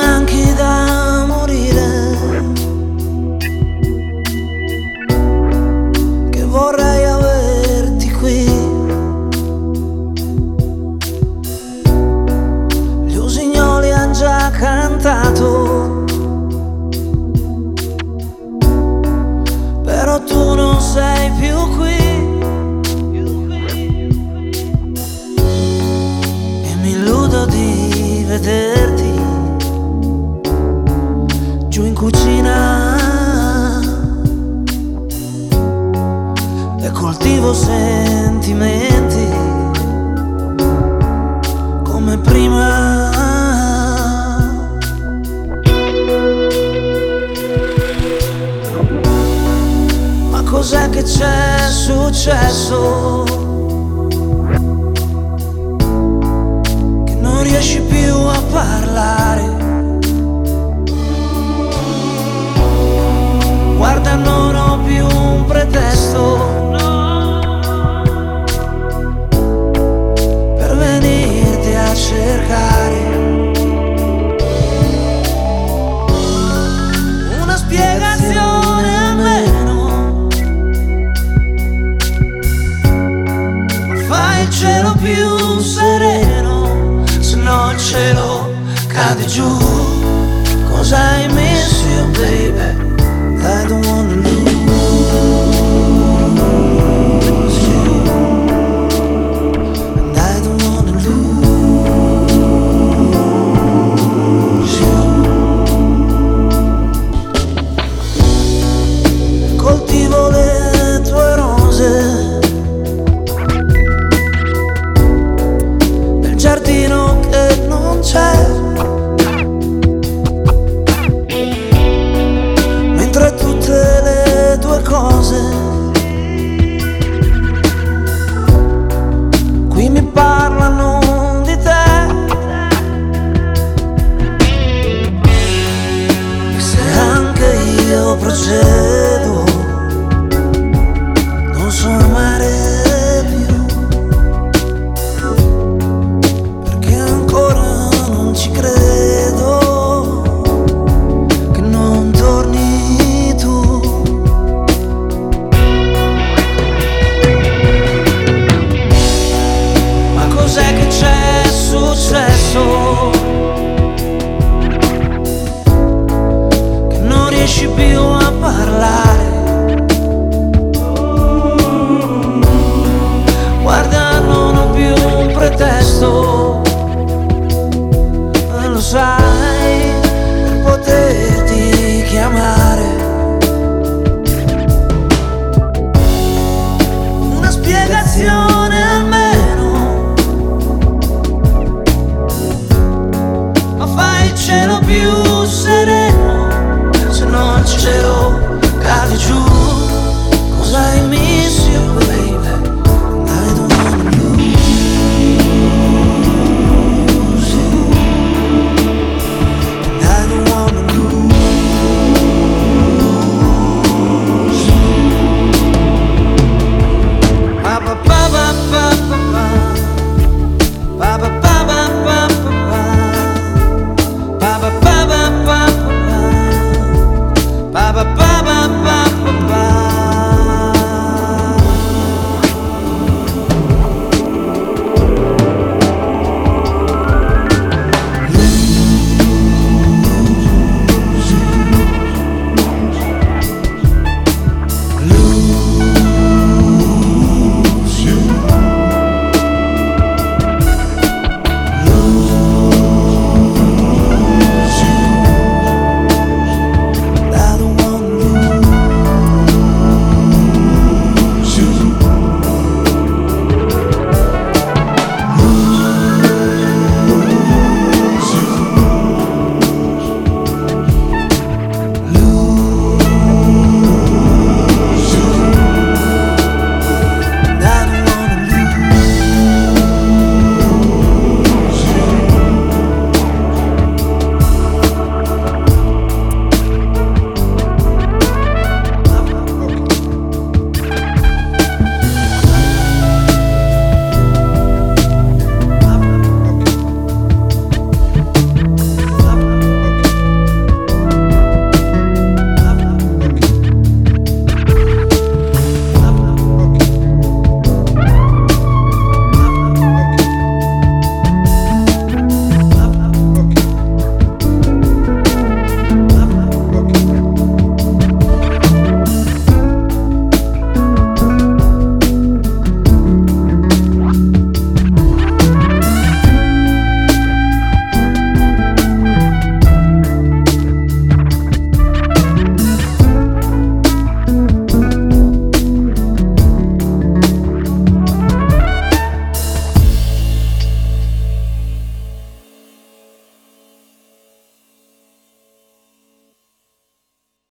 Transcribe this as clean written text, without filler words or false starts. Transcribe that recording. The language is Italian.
manchi da morire, che vorrei averti qui. Gli usignoli han già cantato, però tu non sei più qui. E mi illudo di vederti giù in cucina e coltivo sentimenti come prima. Ma cos'è che c'è successo? Che non riesci più a parlare. Guarda, non ho più un pretesto per venirti a cercare. Una spiegazione almeno, fai il cielo più sereno, se no il cielo cade giù. 'Cause I miss you, baby, I don't wanna lose you, and I don't wanna lose you. Coltivo le tue rose nel giardino che non c'è, tutte le tue cose qui mi parlano di te. E se anche io procedo, non so amare più, perché ancora non ci credo che non torni. Cos'è che c'è successo? Che non riesci più a parlare. Guarda, non ho più un pretesto, lo sai, per poterti chiamare. Una spiegazione almeno, fai il cielo più